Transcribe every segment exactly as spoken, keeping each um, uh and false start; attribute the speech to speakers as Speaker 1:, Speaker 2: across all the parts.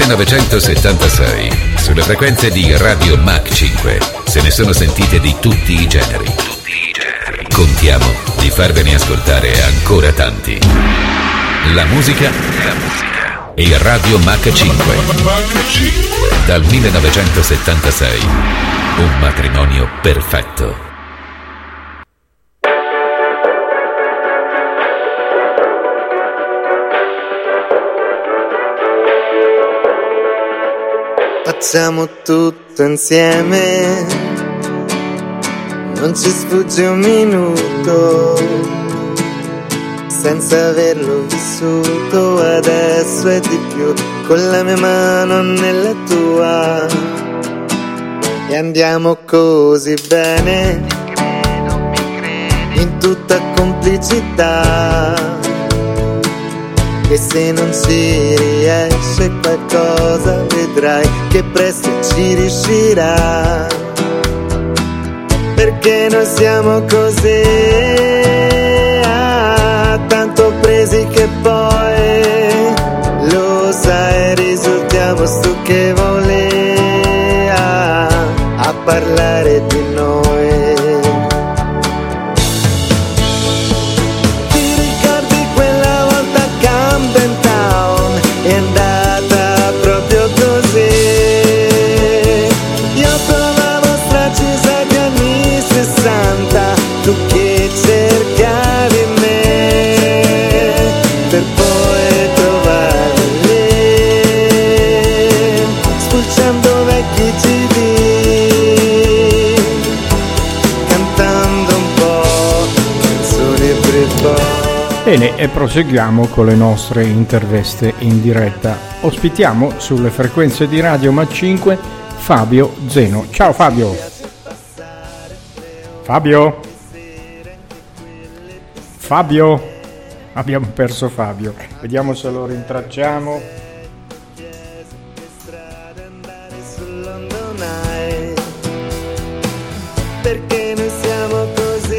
Speaker 1: millenovecentosettantasei, sulle frequenze di Radio Mach cinque, se ne sono sentite di tutti i generi. Tutti i generi. Contiamo di farvene ascoltare ancora tanti. La musica, la musica e Radio Mach cinque. Dal millenovecentosettantasei, un matrimonio perfetto.
Speaker 2: Facciamo tutto insieme, non ci sfugge un minuto, senza averlo vissuto, adesso è di più, con la mia mano nella tua, e andiamo così bene, in tutta complicità. E se non ci riesce qualcosa, vedrai che presto ci riuscirà, perché noi siamo così, ah, tanto presi che poi, lo sai, risultiamo stucchevoli ah, a parlare di noi. È andata proprio così. Io provavo stracci agli anni sessanta, tu che cercavi me, per poi trovarmi lì, spulciando vecchi C D, cantando un po' canzoni Britpop.
Speaker 3: Bene, e proseguiamo con le nostre interviste in diretta. Ospitiamo sulle frequenze di Radio Mach cinque Fabio Zeno. Ciao Fabio. Fabio? Fabio? Abbiamo perso Fabio. Vediamo se lo rintracciamo.
Speaker 2: Perché noi siamo così.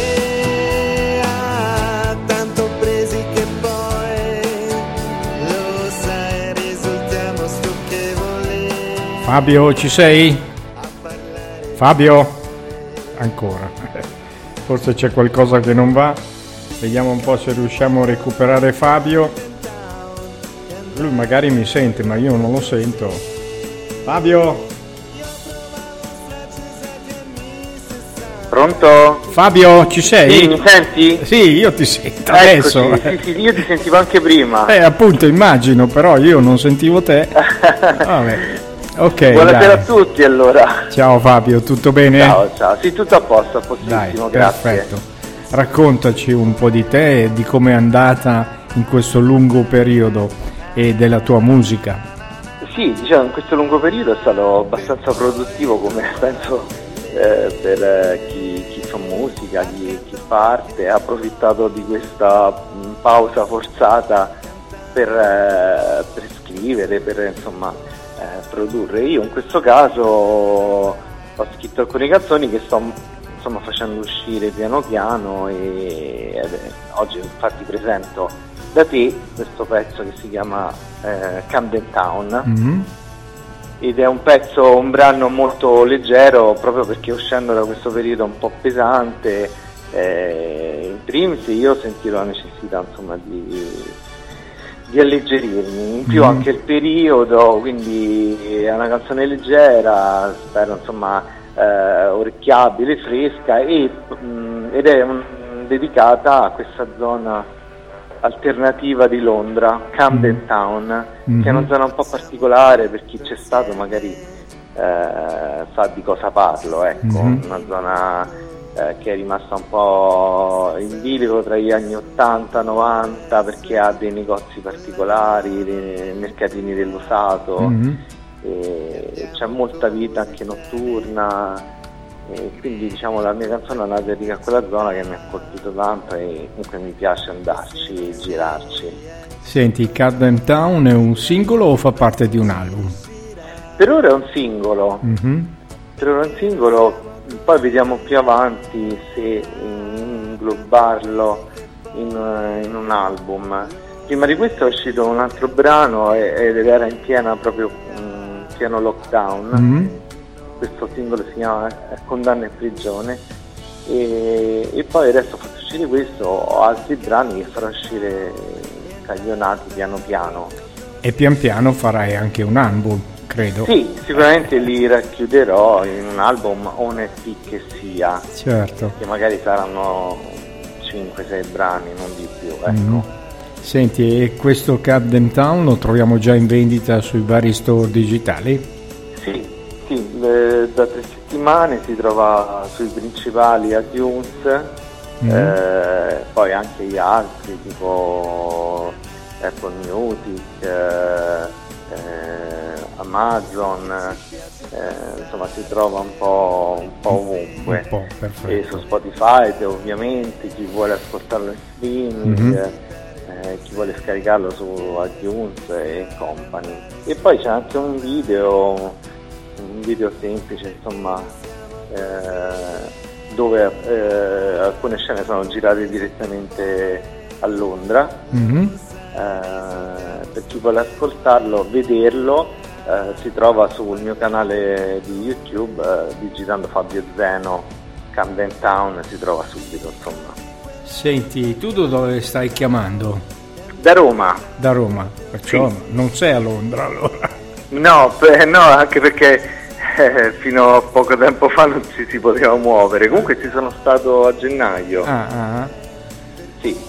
Speaker 3: Fabio, ci sei? Fabio? Ancora. Forse c'è qualcosa che non va. Vediamo un po' se riusciamo a recuperare Fabio. Lui magari mi sente, ma io non lo sento. Fabio?
Speaker 4: Pronto?
Speaker 3: Fabio, ci sei?
Speaker 4: Sì, mi senti?
Speaker 3: Sì, io ti sento
Speaker 4: Eccoci,
Speaker 3: adesso.
Speaker 4: Sì, sì, io ti sentivo anche prima.
Speaker 3: Eh, appunto, immagino, però io non sentivo te. Vabbè. Ok,
Speaker 4: buonasera
Speaker 3: dai.
Speaker 4: a tutti allora.
Speaker 3: Ciao Fabio, tutto bene?
Speaker 4: Ciao, ciao. Sì, tutto a posto, a postissimo,
Speaker 3: Dai,
Speaker 4: grazie.
Speaker 3: perfetto. Raccontaci un po' di te e di come è andata in questo lungo periodo e della tua musica.
Speaker 4: Sì, diciamo, in questo lungo periodo è stato abbastanza produttivo, come penso eh, per eh, chi, chi fa musica, chi, chi fa arte. Ha approfittato di questa mh, pausa forzata per, eh, per scrivere, per insomma Eh, produrre. Io in questo caso ho scritto alcune canzoni che sto insomma facendo uscire piano piano e ed, eh, oggi infatti presento da te questo pezzo che si chiama eh, Camden Town, mm-hmm. ed è un pezzo, un brano molto leggero, proprio perché uscendo da questo periodo un po' pesante, eh, in primis io ho sentito la necessità insomma di di alleggerirmi, in più mm. anche il periodo, quindi è una canzone leggera, spero insomma eh, orecchiabile, fresca e, mh, ed è un, dedicata a questa zona alternativa di Londra, Camden mm. Town, mm-hmm. che è una zona un po' particolare, per chi c'è stato magari eh, sa di cosa parlo, ecco, mm-hmm. una zona che è rimasta un po' in bilico tra gli anni ottanta novanta, perché ha dei negozi particolari, dei mercatini dell'usato, mm-hmm. e c'è molta vita anche notturna, e quindi diciamo la mia canzone è una dedica a quella zona che mi ha colpito tanto e comunque mi piace andarci e girarci.
Speaker 3: Senti, Camden Town è un singolo o fa parte di un album?
Speaker 4: Per ora è un singolo,
Speaker 3: mm-hmm.
Speaker 4: per ora è un singolo. Poi vediamo più avanti se inglobarlo in, in un album. prima di questo è uscito un altro brano ed era in piena proprio in pieno lockdown. Mm-hmm. Questo singolo si chiama Condanna e prigione e, e poi adesso ho fatto uscire questo, ho altri brani che farò uscire caglionati piano piano.
Speaker 3: E pian piano farai anche un album, credo.
Speaker 4: Sì, sicuramente li racchiuderò in un album o un E P che sia.
Speaker 3: Certo.
Speaker 4: Che magari saranno cinque sei brani, non di più, ecco.
Speaker 3: Mm. Senti, e questo Cut Them Down lo troviamo già in vendita sui vari store digitali?
Speaker 4: Sì, sì, le, da tre settimane si trova sui principali iTunes, mm. eh, poi anche gli altri tipo Apple Music, eh, eh, Amazon, eh, insomma si trova un po', un po' ovunque.
Speaker 3: Un po', perfetto.
Speaker 4: E su Spotify ovviamente, chi vuole ascoltarlo in streaming, mm-hmm. eh, chi vuole scaricarlo su iTunes e company. E poi c'è anche un video, un video semplice, insomma, eh, dove eh, alcune scene sono girate direttamente a Londra. Mm-hmm. Eh, per chi vuole ascoltarlo, vederlo, eh, si trova sul mio canale di YouTube, eh, digitando Fabio Zeno, Camden Town, si trova subito, insomma.
Speaker 3: Senti, tu da dove stai chiamando?
Speaker 4: Da Roma.
Speaker 3: Da Roma, perciò
Speaker 4: sì.
Speaker 3: Non sei a Londra allora?
Speaker 4: No, beh, no, anche perché eh, fino a poco tempo fa non ci si poteva muovere, comunque ci sono stato a gennaio.
Speaker 3: Ah, ah.
Speaker 4: Sì.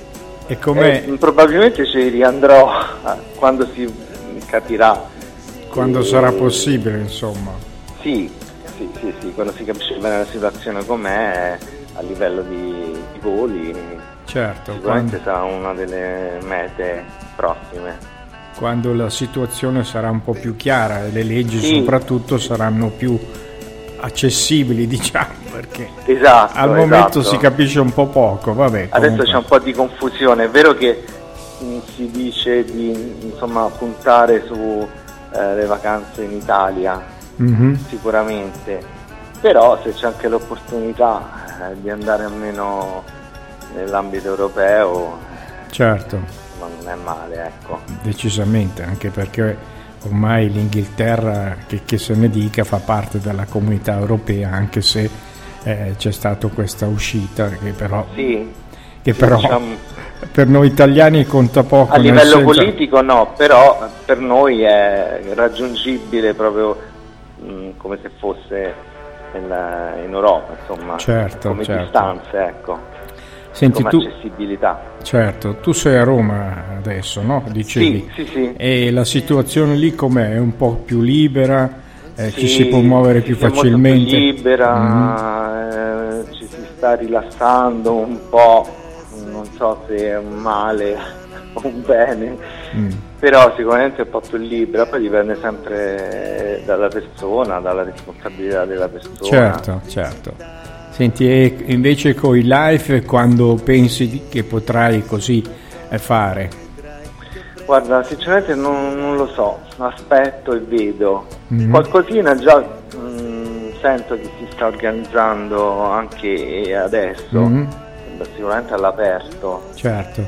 Speaker 3: E com'è?
Speaker 4: Eh, probabilmente ci riandrò quando si capirà.
Speaker 3: Quando e... sarà possibile, insomma.
Speaker 4: Sì, sì, sì, sì, quando si capisce bene la situazione com'è a livello di, di voli.
Speaker 3: Certo.
Speaker 4: Sicuramente
Speaker 3: quando...
Speaker 4: sarà una delle mete prossime.
Speaker 3: Quando la situazione sarà un po' più chiara e le leggi sì. soprattutto saranno più accessibili, diciamo, perché
Speaker 4: esatto,
Speaker 3: al momento
Speaker 4: esatto.
Speaker 3: si capisce un po' poco, vabbè.
Speaker 4: Adesso
Speaker 3: comunque.
Speaker 4: C'è un po' di confusione, è vero che mh, si dice di insomma puntare su eh, le vacanze in Italia, mm-hmm. sicuramente, però se c'è anche l'opportunità eh, di andare almeno nell'ambito europeo,
Speaker 3: certo,
Speaker 4: non è male, ecco.
Speaker 3: Decisamente, anche perché ormai l'Inghilterra, che, che se ne dica, fa parte della comunità europea, anche se eh, c'è stata questa uscita che però,
Speaker 4: sì,
Speaker 3: che
Speaker 4: sì,
Speaker 3: però
Speaker 4: diciamo,
Speaker 3: per noi italiani conta poco.
Speaker 4: A livello
Speaker 3: senso...
Speaker 4: politico no, però per noi è raggiungibile proprio mh, come se fosse in, in Europa, insomma,
Speaker 3: certo,
Speaker 4: come
Speaker 3: certo.
Speaker 4: distanze, ecco.
Speaker 3: Senti,
Speaker 4: come
Speaker 3: tu,
Speaker 4: accessibilità.
Speaker 3: Certo, tu sei a Roma adesso, no? Dicevi.
Speaker 4: Sì, sì, sì.
Speaker 3: E la situazione lì com'è? È un po' più libera? Eh,
Speaker 4: sì,
Speaker 3: ci si può muovere più facilmente?
Speaker 4: Molto più libera, mm. eh, ci si sta rilassando un po', non so se è un male o un bene, mm. però sicuramente è un po' più libera, poi dipende sempre dalla persona, dalla responsabilità della persona.
Speaker 3: Certo, certo. Senti, e invece con i live quando pensi che potrai così fare?
Speaker 4: Guarda, sinceramente non, non lo so, aspetto e vedo. Mm-hmm. Qualcosina già mh, sento che si sta organizzando anche adesso, mm-hmm. sicuramente all'aperto.
Speaker 3: Certo.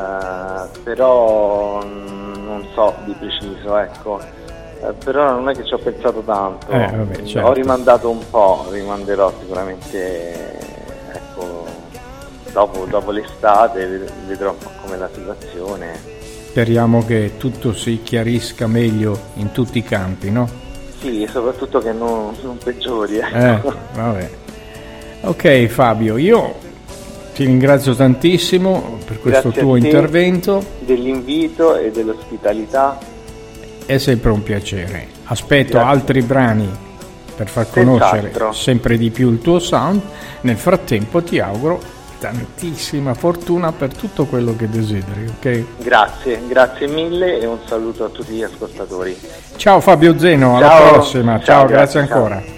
Speaker 4: Uh, però non so di preciso, ecco. Eh, però non è che ci ho pensato tanto,
Speaker 3: eh, vabbè, certo.
Speaker 4: Ho rimandato un po', rimanderò sicuramente, ecco, dopo, dopo l'estate vedrò un po' com'è la situazione.
Speaker 3: Speriamo che tutto si chiarisca meglio in tutti i campi, no?
Speaker 4: Sì, soprattutto che non, non peggiori. Ecco.
Speaker 3: Eh, vabbè. Ok Fabio, io ti ringrazio tantissimo per questo
Speaker 4: Grazie
Speaker 3: tuo
Speaker 4: a te
Speaker 3: intervento.
Speaker 4: Dell'invito e dell'ospitalità.
Speaker 3: È sempre un piacere. Aspetto
Speaker 4: Grazie.
Speaker 3: Altri brani per far conoscere
Speaker 4: Senz'altro.
Speaker 3: sempre di più il tuo sound. Nel frattempo ti auguro tantissima fortuna per tutto quello che desideri, ok?
Speaker 4: Grazie, grazie mille e un saluto a tutti gli ascoltatori.
Speaker 3: Ciao Fabio Zeno, alla
Speaker 4: ciao.
Speaker 3: prossima. Ciao,
Speaker 4: ciao
Speaker 3: grazie,
Speaker 4: grazie
Speaker 3: ancora.
Speaker 4: Ciao.